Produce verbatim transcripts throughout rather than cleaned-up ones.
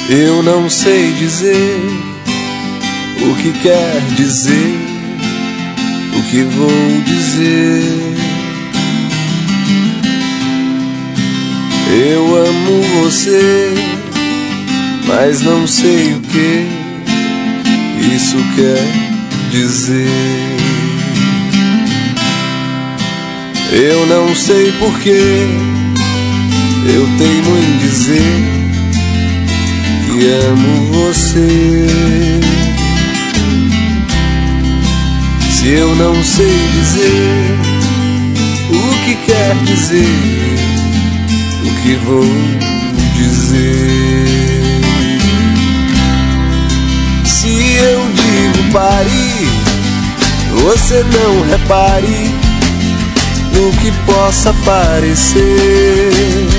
Eu não sei dizer o que quer dizer, o que vou dizer. Eu amo você, mas não sei o que isso quer dizer. Eu não sei porquê eu teimo em dizer que amo você. Se eu não sei dizer o que quer dizer, o que vou dizer? Se eu digo pare, você não repare no que possa parecer.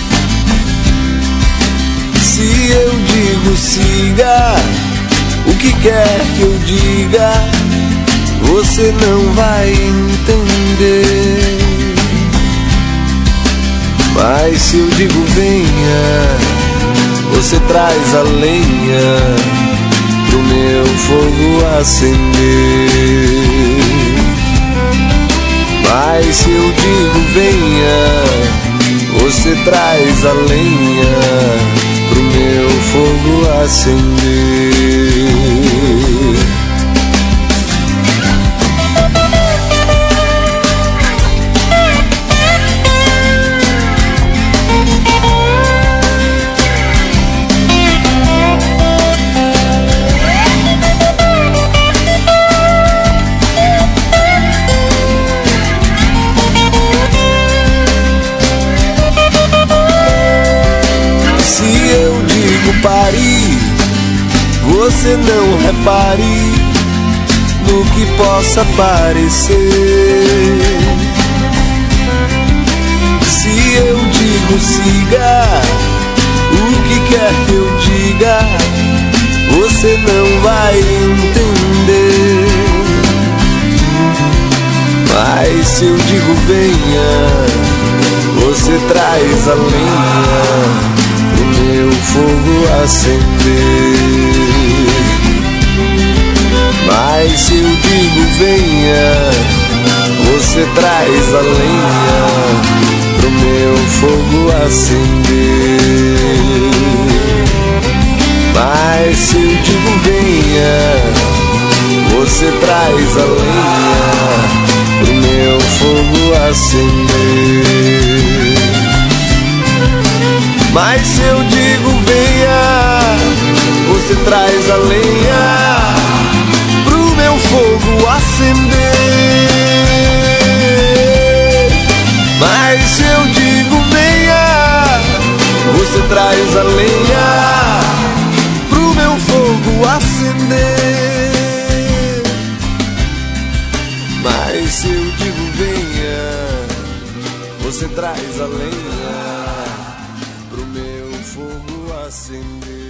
Se eu digo siga, o que quer que eu diga, você não vai entender. Mas se eu digo venha, você traz a lenha pro meu fogo acender. Mas se eu digo venha, você traz a lenha pro meu fogo acender. Pare, você não repare no que possa parecer. Se eu digo siga, o que quer que eu diga, você não vai entender. Mas se eu digo venha, você traz a lenha pro meu fogo acender. Mas se eu digo venha, você traz a lenha pro meu fogo acender. Mas se eu digo venha, você traz a lenha pro meu fogo acender. Mas se eu digo venha, você traz a lenha pro meu fogo acender. Mas se eu digo venha, você traz a lenha pro meu fogo acender. Mas se eu digo venha, você traz a lenha pro meu fogo acender.